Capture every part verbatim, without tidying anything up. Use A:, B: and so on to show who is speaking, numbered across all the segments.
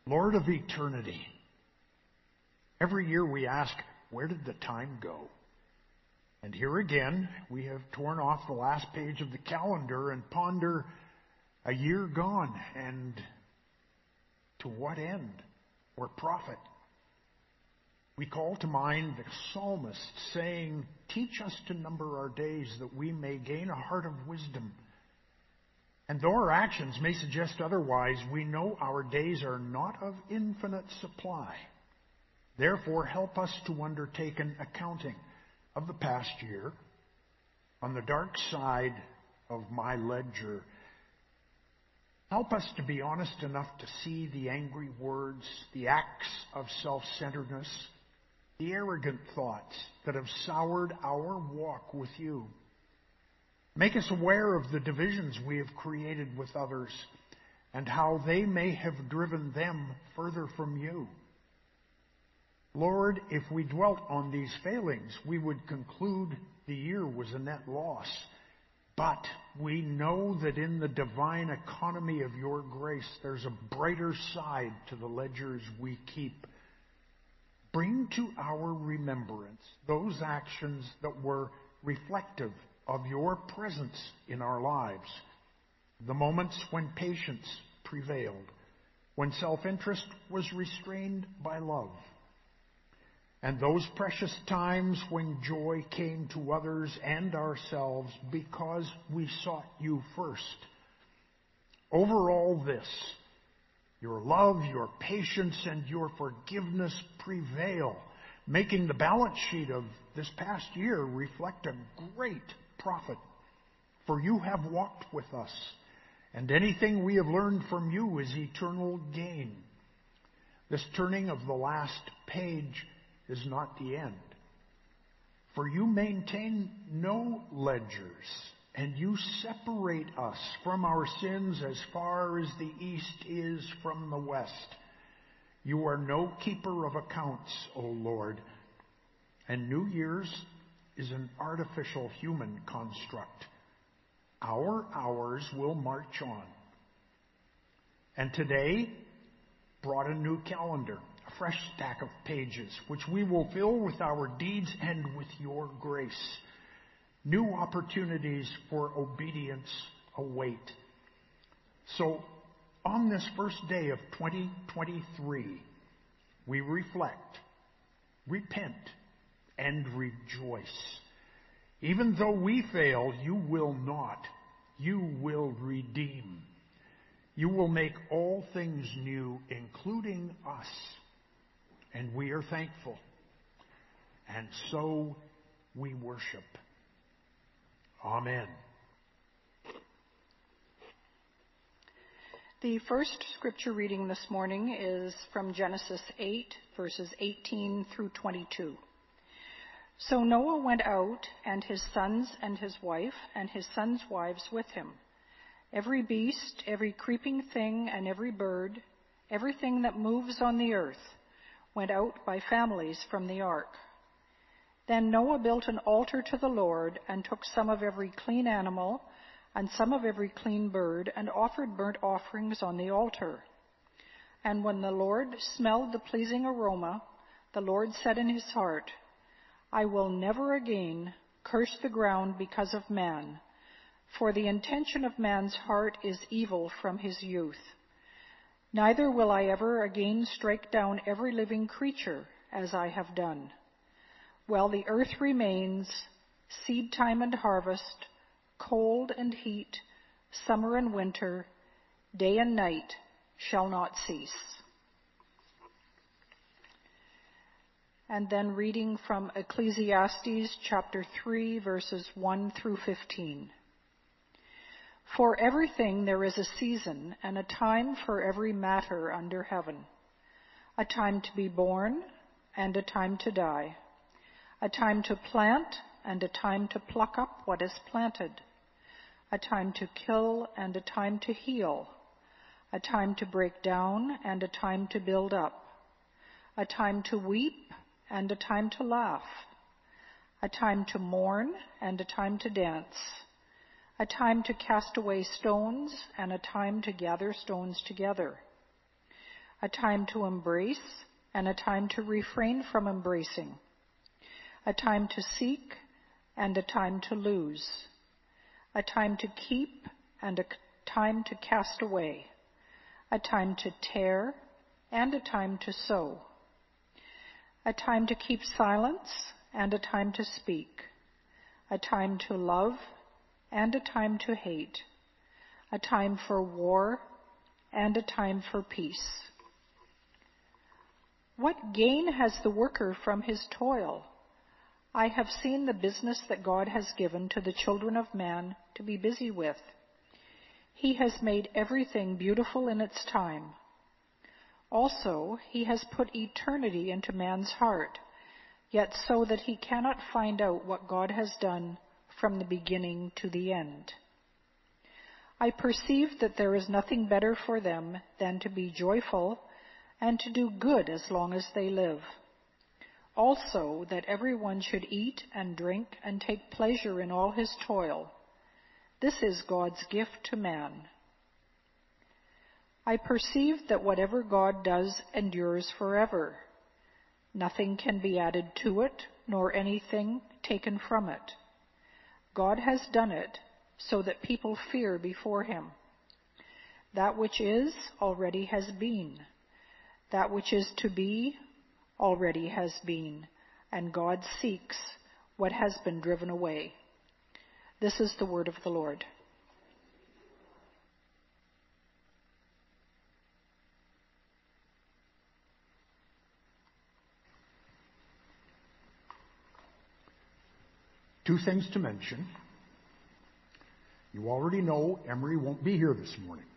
A: Lord of eternity, every year we ask, where did the time go? And here again, we have torn off the last page of the calendar and ponder a year gone, and to what end or profit? We call to mind the psalmist saying, teach us to number our days that we may gain a heart of wisdom. And though our actions may suggest otherwise, we know our days are not of infinite supply. Therefore, help us to undertake an accounting of the past year on the dark side of my ledger. Help us to be honest enough to see the angry words, the acts of self-centeredness, the arrogant thoughts that have soured our walk with you. Make us aware of the divisions we have created with others and how they may have driven them further from you. Lord, if we dwelt on these failings, we would conclude the year was a net loss. But we know that in the divine economy of your grace, there's a brighter side to the ledgers we keep. Bring to our remembrance those actions that were reflective of your presence in our lives, the moments when patience prevailed, when self-interest was restrained by love, and those precious times when joy came to others and ourselves because we sought you first. Over all this, your love, your patience, and your forgiveness prevail, making the balance sheet of this past year reflect a great profit. For you have walked with us, and anything we have learned from you is eternal gain. This turning of the last page is not the end. For you maintain no ledgers, and you separate us from our sins as far as the east is from the west. You are no keeper of accounts, O Lord, and New Year's is an artificial human construct. Our hours will march on. And today brought a new calendar, a fresh stack of pages, which we will fill with our deeds and with your grace. New opportunities for obedience await. So, on this first day of twenty twenty-three, we reflect, repent, and rejoice. Even though we fail, you will not. You will redeem. You will make all things new, including us. And we are thankful. And so we worship. Amen.
B: The first scripture reading this morning is from Genesis eight, verses eighteen through twenty-two. So Noah went out, and his sons and his wife, and his sons' wives with him. Every beast, every creeping thing, and every bird, everything that moves on the earth, went out by families from the ark. Then Noah built an altar to the Lord, and took some of every clean animal, and some of every clean bird, and offered burnt offerings on the altar. And when the Lord smelled the pleasing aroma, the Lord said in his heart, I will never again curse the ground because of man, for the intention of man's heart is evil from his youth. Neither will I ever again strike down every living creature as I have done. While the earth remains, seed time and harvest, cold and heat, summer and winter, day and night shall not cease. And then reading from Ecclesiastes chapter three, verses one through fifteen. For everything there is a season and a time for every matter under heaven, a time to be born and a time to die, a time to plant and a time to pluck up what is planted, a time to kill and a time to heal, a time to break down and a time to build up, a time to weep and a time to laugh, a time to mourn and a time to dance, a time to cast away stones and a time to gather stones together, a time to embrace and a time to refrain from embracing, a time to seek and a time to lose, a time to keep and a time to cast away, a time to tear and a time to sow, a time to keep silence and a time to speak, a time to love and a time to hate, a time for war and a time for peace. What gain has the worker from his toil? I have seen the business that God has given to the children of man to be busy with. He has made everything beautiful in its time. Also, he has put eternity into man's heart, yet so that he cannot find out what God has done from the beginning to the end. I perceive that there is nothing better for them than to be joyful and to do good as long as they live. Also, that everyone should eat and drink and take pleasure in all his toil. This is God's gift to man. I perceive that whatever God does endures forever. Nothing can be added to it, nor anything taken from it. God has done it so that people fear before him. That which is already has been. That which is to be already has been, and God seeks what has been driven away. This is the word of the Lord.
A: Two things to mention. You already know Emery won't be here this morning.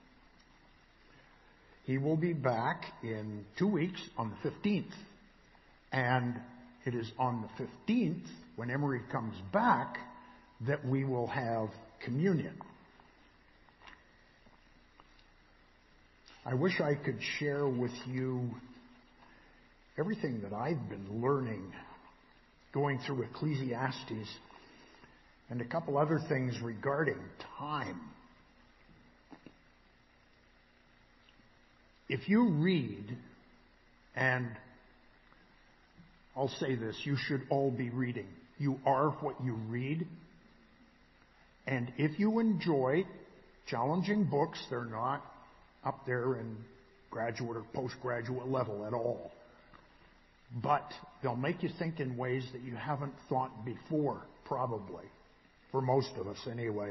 A: He will be back in two weeks on the fifteenth. And it is on the fifteenth, when Emery comes back, that we will have communion. I wish I could share with you everything that I've been learning going through Ecclesiastes and a couple other things regarding time. If you read, and I'll say this, you should all be reading. You are what you read. And if you enjoy challenging books, they're not up there in graduate or postgraduate level at all. But they'll make you think in ways that you haven't thought before, probably. For most of us, anyway.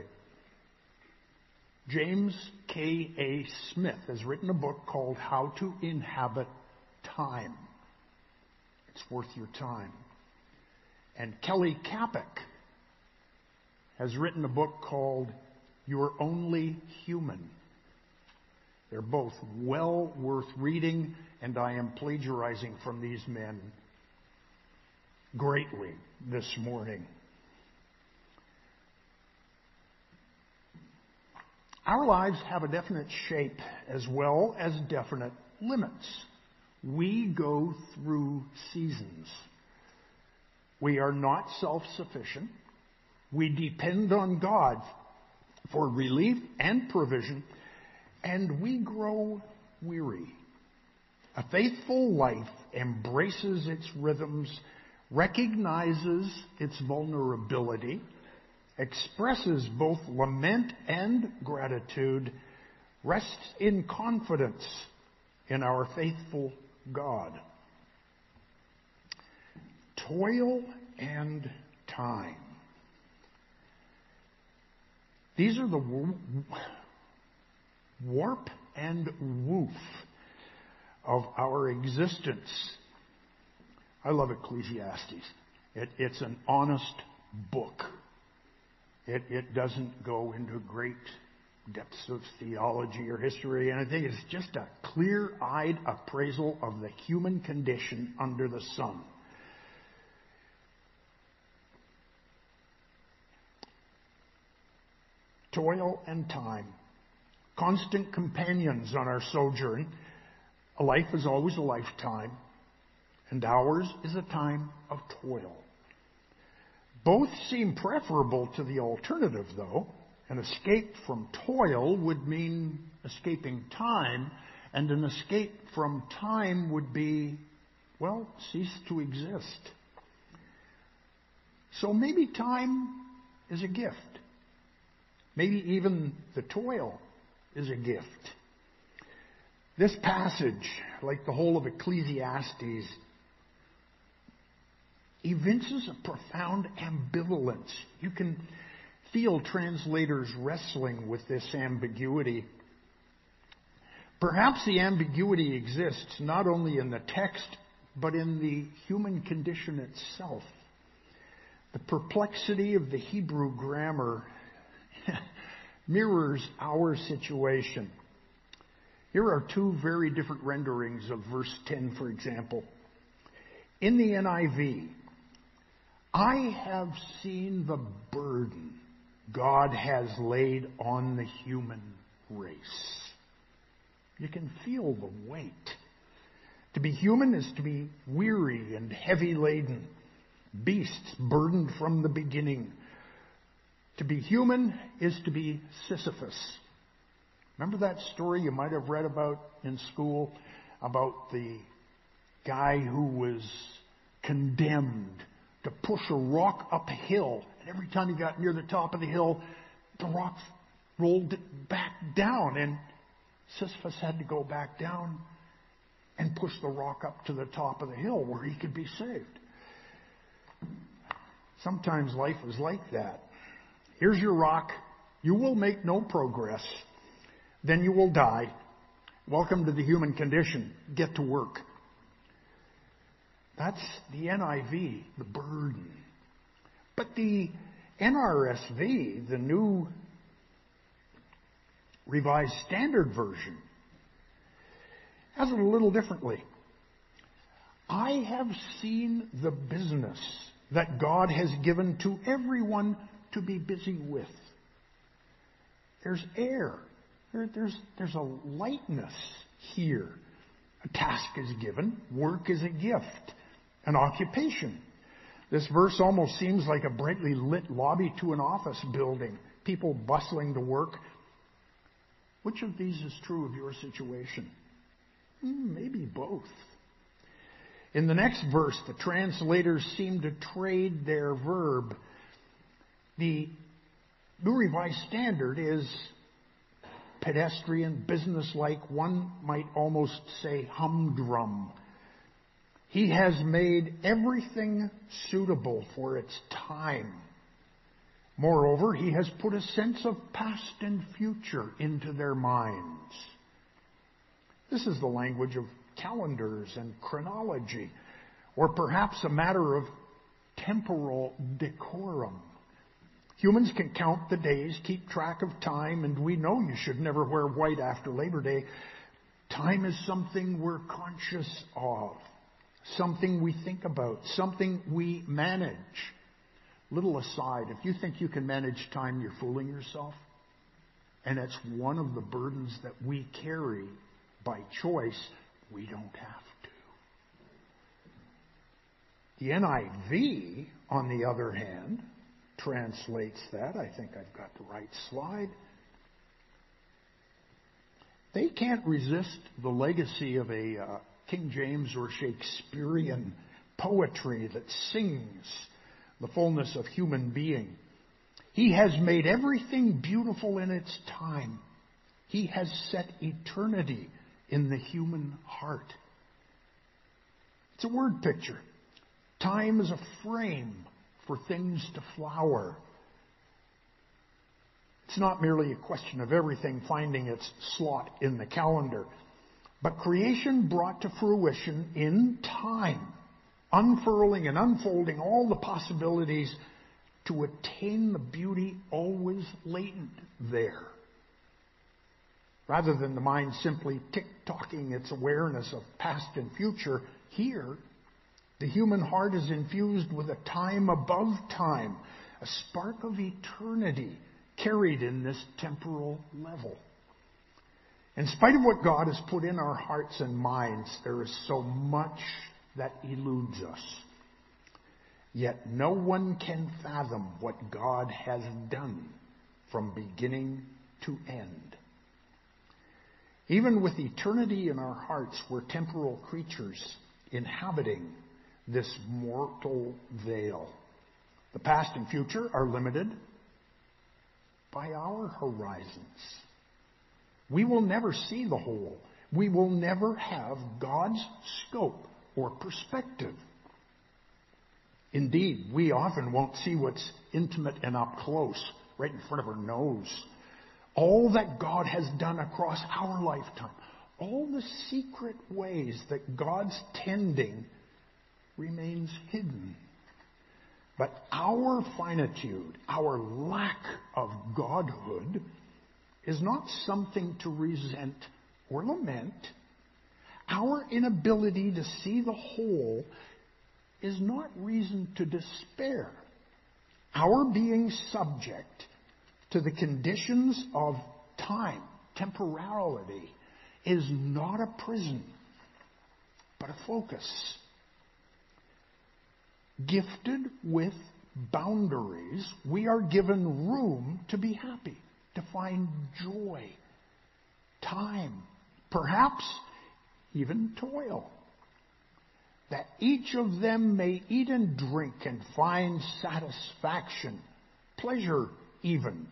A: James K A Smith has written a book called How to Inhabit Time. It's worth your time. And Kelly Kapic has written a book called You're Only Human. They're both well worth reading, and I am plagiarizing from these men greatly this morning. Our lives have a definite shape as well as definite limits. We go through seasons. We are not self-sufficient. We depend on God for relief and provision, and we grow weary. A faithful life embraces its rhythms, recognizes its vulnerability, expresses both lament and gratitude, rests in confidence in our faithful God. Toil and time. These are the warp and woof of our existence. I love Ecclesiastes. It, it's an honest book. It, it doesn't go into great depths of theology or history, and I think it's just a clear-eyed appraisal of the human condition under the sun. Toil and time, constant companions on our sojourn. A life is always a lifetime, and ours is a time of toil. Both seem preferable to the alternative, though. An escape from toil would mean escaping time, And an escape from time would be, well, cease to exist. So maybe time is a gift. Maybe even the toil is a gift. This passage, like the whole of Ecclesiastes, evinces a profound ambivalence. You can feel translators wrestling with this ambiguity. Perhaps the ambiguity exists not only in the text, but in the human condition itself. The perplexity of the Hebrew grammar mirrors our situation. Here are two very different renderings of verse ten, for example. In the N I V, I have seen the burden God has laid on the human race. You can feel the weight. To be human is to be weary and heavy laden, beasts burdened from the beginning. To be human is to be Sisyphus. Remember that story you might have read about in school about the guy who was condemned to push a rock up a hill, and every time he got near the top of the hill, the rock rolled back down, and Sisyphus had to go back down and push the rock up to the top of the hill where he could be saved. Sometimes life is like that. Here's your rock. You will make no progress. Then you will die. Welcome to the human condition. Get to work. That's the N I V, the burden. But the N R S V, the New Revised Standard Version, has it a little differently. I have seen the business that God has given to everyone to be busy with. There's air. There, there's, there's a lightness here. A task is given. Work is a gift. An occupation. This verse almost seems like a brightly lit lobby to an office building. People bustling to work. Which of these is true of your situation? Hmm, maybe both. In the next verse, the translators seem to trade their verb. The New Revised Standard is pedestrian, businesslike. One might almost say humdrum. He has made everything suitable for its time. Moreover, he has put a sense of past and future into their minds. This is the language of calendars and chronology, or perhaps a matter of temporal decorum. Humans can count the days, keep track of time, and we know you should never wear white after Labor Day. Time is something we're conscious of, something we think about, something we manage. Little aside, if you think you can manage time, you're fooling yourself. And it's one of the burdens that we carry by choice. We don't have to. The N I V, on the other hand, translates that. I think I've got the right slide. They can't resist the legacy of a uh, King James or Shakespearean poetry that sings the fullness of human being. He has made everything beautiful in its time. He has set eternity in the human heart. It's a word picture. Time is a frame for things to flower. It's not merely a question of everything finding its slot in the calendar, but creation brought to fruition in time, unfurling and unfolding all the possibilities to attain the beauty always latent there. Rather than the mind simply tick-tocking its awareness of past and future, here, the human heart is infused with a time above time, a spark of eternity carried in this temporal level. In spite of what God has put in our hearts and minds, there is so much that eludes us. Yet no one can fathom what God has done from beginning to end. Even with eternity in our hearts, we're temporal creatures inhabiting this mortal veil. The past and future are limited by our horizons. We will never see the whole. We will never have God's scope or perspective. Indeed, we often won't see what's intimate and up close, right in front of our nose. All that God has done across our lifetime, all the secret ways that God's tending remains hidden. But our finitude, our lack of godhood, is not something to resent or lament. Our inability to see the whole is not reason to despair. Our being subject to the conditions of time, temporality, is not a prison, but a focus. Gifted with boundaries, we are given room to be happy, to find joy, time, perhaps even toil. That each of them may eat and drink and find satisfaction, pleasure even,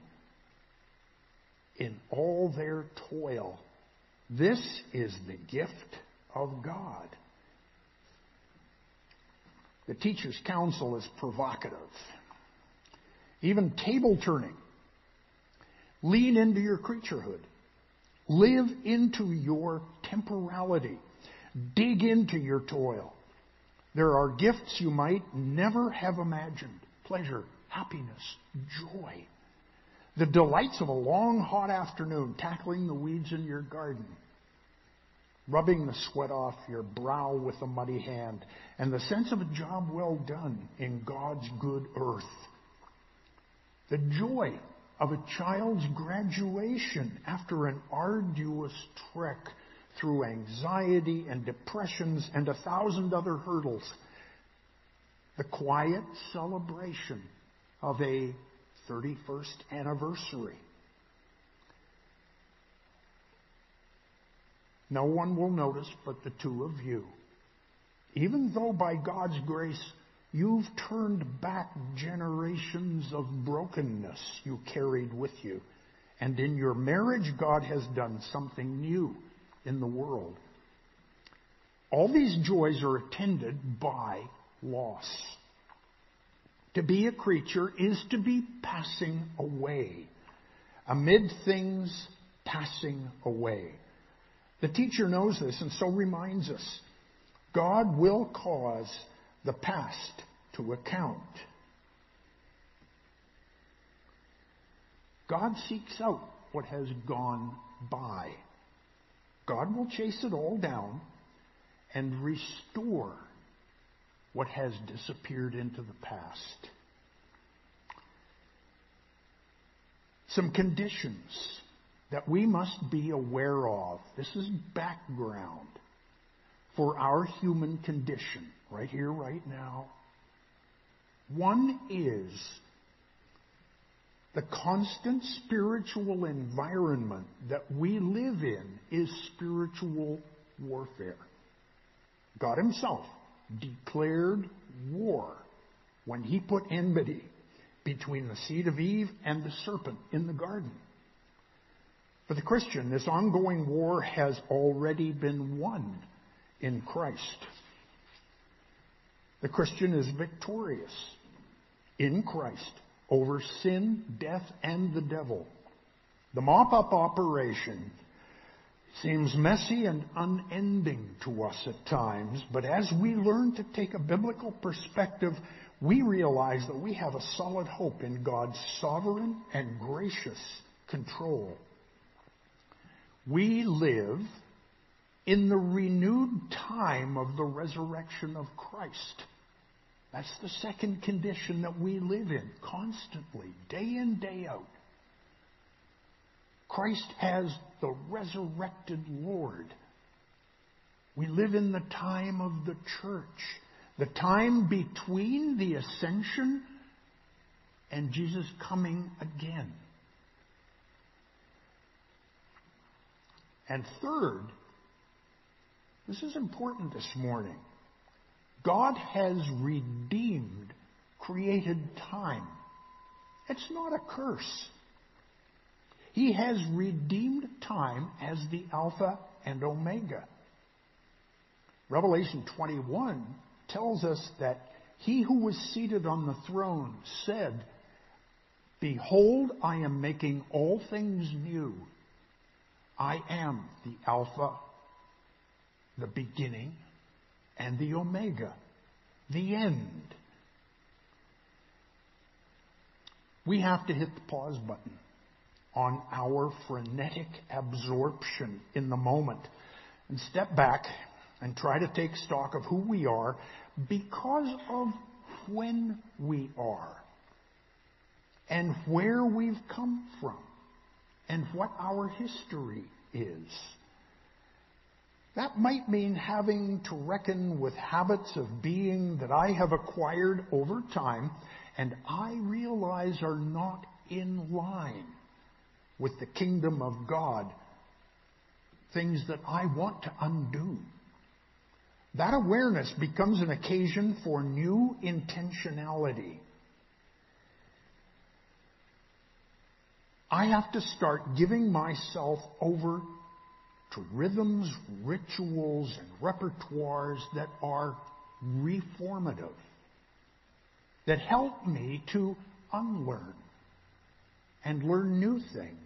A: in all their toil. This is the gift of God. The teacher's counsel is provocative. Even table turning. Lean into your creaturehood. Live into your temporality. Dig into your toil. There are gifts you might never have imagined. Pleasure, happiness, joy. The delights of a long, hot afternoon, tackling the weeds in your garden, rubbing the sweat off your brow with a muddy hand, and the sense of a job well done in God's good earth. The joy of a child's graduation after an arduous trek through anxiety and depressions and a thousand other hurdles. The quiet celebration of a thirty-first anniversary. No one will notice but the two of you. Even though by God's grace you've turned back generations of brokenness you carried with you. And in your marriage, God has done something new in the world. All these joys are attended by loss. To be a creature is to be passing away, amid things passing away. The teacher knows this and so reminds us. God will cause the past to account. God seeks out what has gone by. God will chase it all down and restore what has disappeared into the past. Some conditions that we must be aware of. This is background for our human condition, right here, right now. One is the constant spiritual environment that we live in is spiritual warfare. God Himself declared war when He put enmity between the seed of Eve and the serpent in the garden. For the Christian, this ongoing war has already been won in Christ. The Christian is victorious in Christ over sin, death, and the devil. The mop-up operation seems messy and unending to us at times, but as we learn to take a biblical perspective, we realize that we have a solid hope in God's sovereign and gracious control. We live in the renewed time of the resurrection of Christ. That's the second condition that we live in constantly, day in, day out. Christ as the resurrected Lord. We live in the time of the church, the time between the ascension and Jesus coming again. And third, this is important this morning, God has redeemed created time. It's not a curse. He has redeemed time as the Alpha and Omega. Revelation twenty-one tells us that he who was seated on the throne said, "Behold, I am making all things new. I am the Alpha, the beginning, and the Omega, the end." We have to hit the pause button on our frenetic absorption in the moment and step back and try to take stock of who we are because of when we are and where we've come from and what our history is. That might mean having to reckon with habits of being that I have acquired over time and I realize are not in line with the kingdom of God, things that I want to undo. That awareness becomes an occasion for new intentionality. I have to start giving myself over to rhythms, rituals, and repertoires that are reformative, that help me to unlearn and learn new things.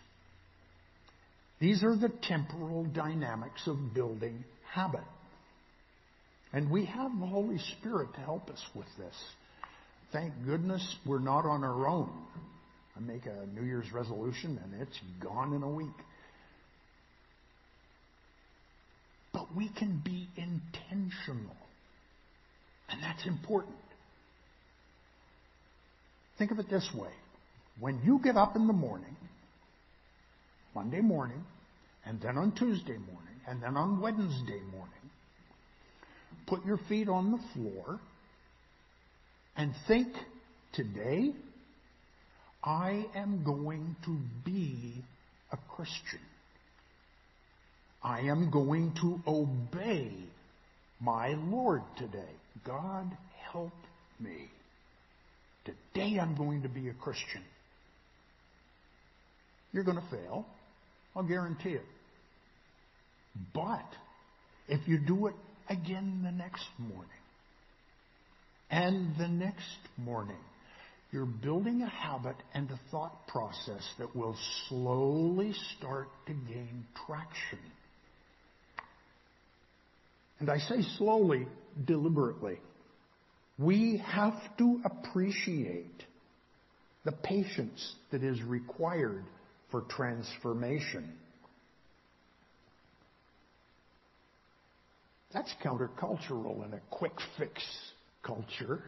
A: These are the temporal dynamics of building habit. And we have the Holy Spirit to help us with this. Thank goodness we're not on our own. I make a New Year's resolution and it's gone in a week. But we can be intentional. And that's important. Think of it this way. When you get up in the morning, Monday morning, and then on Tuesday morning, and then on Wednesday morning, put your feet on the floor and think, today, I am going to be a Christian. I am going to obey my Lord today. God, help me. Today I'm going to be a Christian. You're going to fail. I'll guarantee it. But if you do it again the next morning and the next morning, you're building a habit and a thought process that will slowly start to gain traction. And I say slowly, deliberately. We have to appreciate the patience that is required for transformation. That's countercultural in a quick fix culture.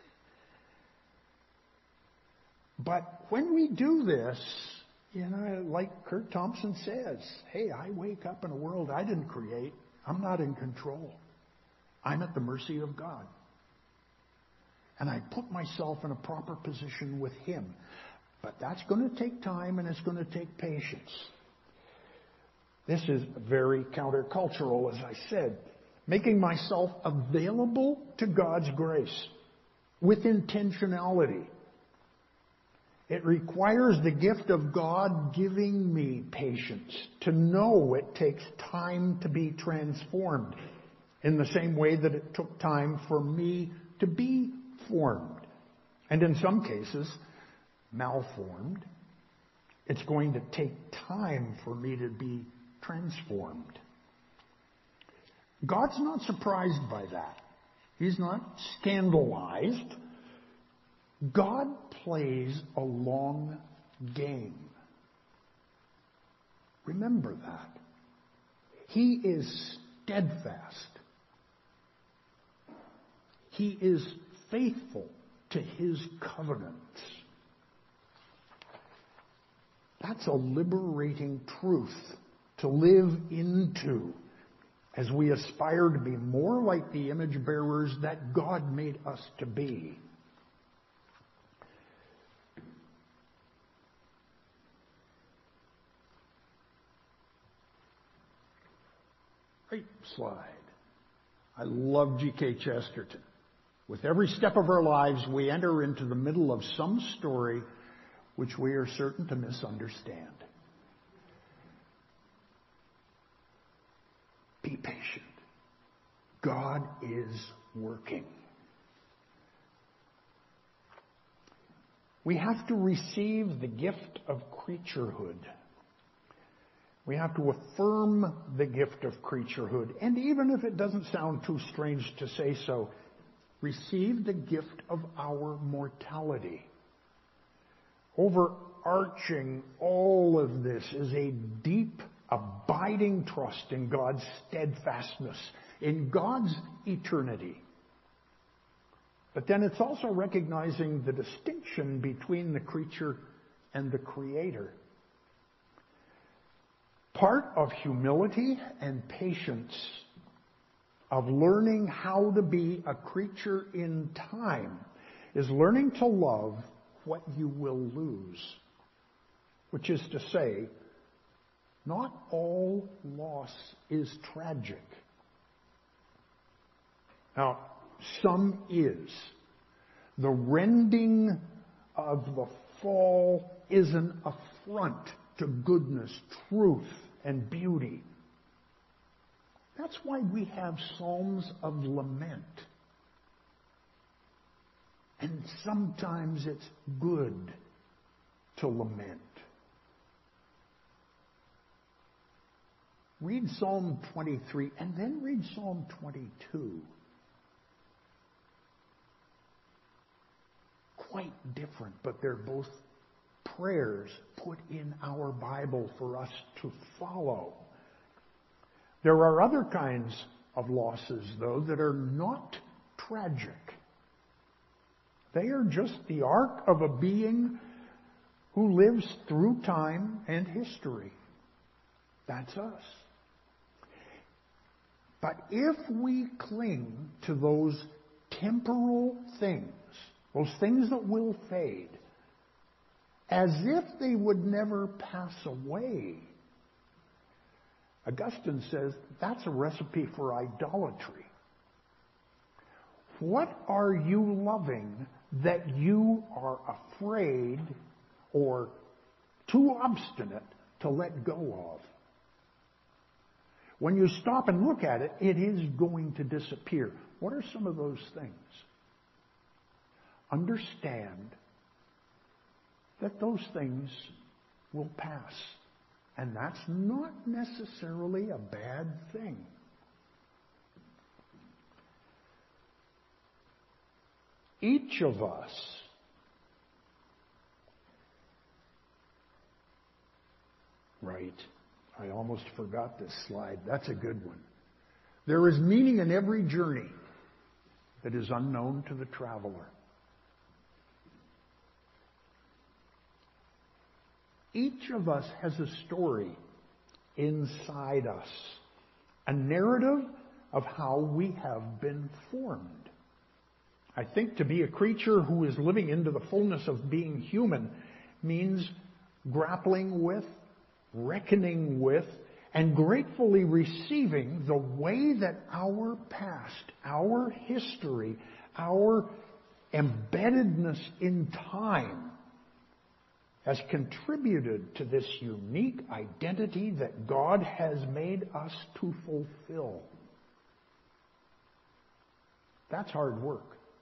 A: But when we do this, you know, like Kurt Thompson says, hey, I wake up in a world I didn't create. I'm not in control. I'm at the mercy of God. And I put myself in a proper position with Him. But that's going to take time and it's going to take patience. This is very countercultural, as I said. Making myself available to God's grace with intentionality. It requires the gift of God giving me patience to know it takes time to be transformed in the same way that it took time for me to be formed. And in some cases, malformed. It's going to take time for me to be transformed. God's not surprised by that. He's not scandalized. God plays a long game. Remember that. He is steadfast. He is faithful to His covenants. That's a liberating truth to live into as we aspire to be more like the image bearers that God made us to be. great slide. I love G K Chesterton. With every step of our lives, we enter into the middle of some story which we are certain to misunderstand. Be patient. God is working. We have to receive the gift of creaturehood. We have to affirm the gift of creaturehood. And even if it doesn't sound too strange to say so, receive the gift of our mortality. Overarching all of this is a deep, abiding trust in God's steadfastness, in God's eternity. But then it's also recognizing the distinction between the creature and the Creator. Part of humility and patience, of learning how to be a creature in time, is learning to love what you will lose. Which is to say, not all loss is tragic. Now, some is. The rending of the fall is an affront to goodness, truth, and beauty. That's why we have psalms of lament. And sometimes it's good to lament. Read Psalm twenty-three and then read Psalm twenty-two. Quite different, but they're both prayers put in our Bible for us to follow. There are other kinds of losses, though, that are not tragic. They are just the arc of a being who lives through time and history. That's us. But if we cling to those temporal things, those things that will fade, as if they would never pass away, Augustine says that's a recipe for idolatry. What are you loving that you are afraid or too obstinate to let go of? When you stop and look at it, it is going to disappear. What are some of those things? Understand that those things will pass. And that's not necessarily a bad thing. Each of us right. I almost forgot this slide. That's a good one. There is meaning in every journey that is unknown to the traveler. Each of us has a story inside us, a narrative of how we have been formed. I think to be a creature who is living into the fullness of being human means grappling with, reckoning with, and gratefully receiving the way that our past, our history, our embeddedness in time has contributed to this unique identity that God has made us to fulfill. That's hard work.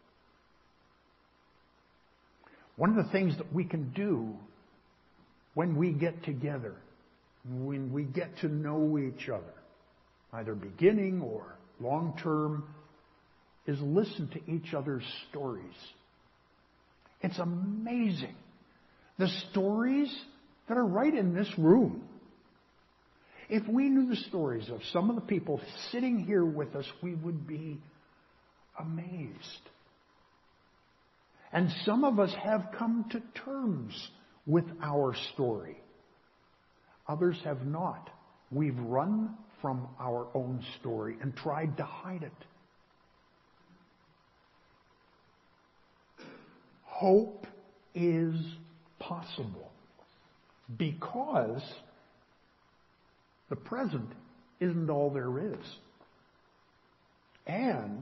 A: One of the things that we can do when we get together, when we get to know each other, either beginning or long term, is listen to each other's stories. It's amazing. The stories that are right in this room. If we knew the stories of some of the people sitting here with us, we would be amazed. And some of us have come to terms with our story. Others have not. We've run from our own story and tried to hide it. Hope is possible because the present isn't all there is. And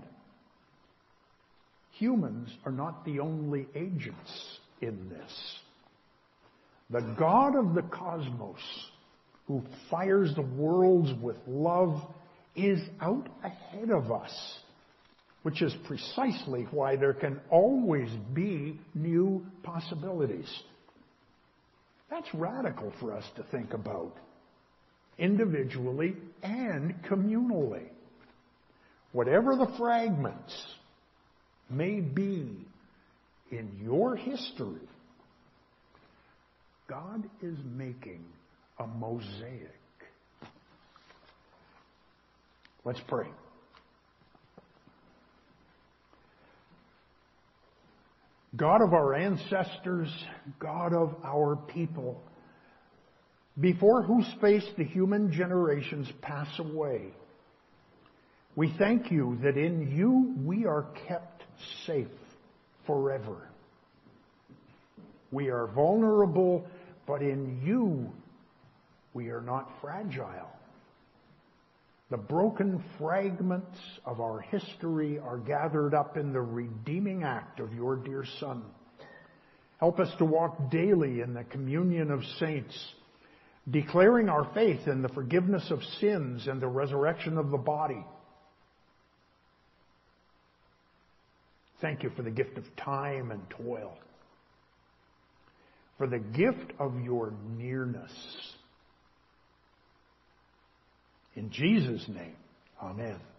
A: humans are not the only agents in this. The God of the cosmos, who fires the worlds with love, is out ahead of us, which is precisely why there can always be new possibilities. That's radical for us to think about, individually and communally. Whatever the fragments may be in your history, God is making a mosaic. Let's pray. God of our ancestors, God of our people, before whose face the human generations pass away, we thank you that in you we are kept safe forever. We are vulnerable, but in you we are not fragile. The broken fragments of our history are gathered up in the redeeming act of your dear Son. Help us to walk daily in the communion of saints, declaring our faith in the forgiveness of sins and the resurrection of the body. Thank you for the gift of time and toil, for the gift of your nearness. In Jesus' name, amen.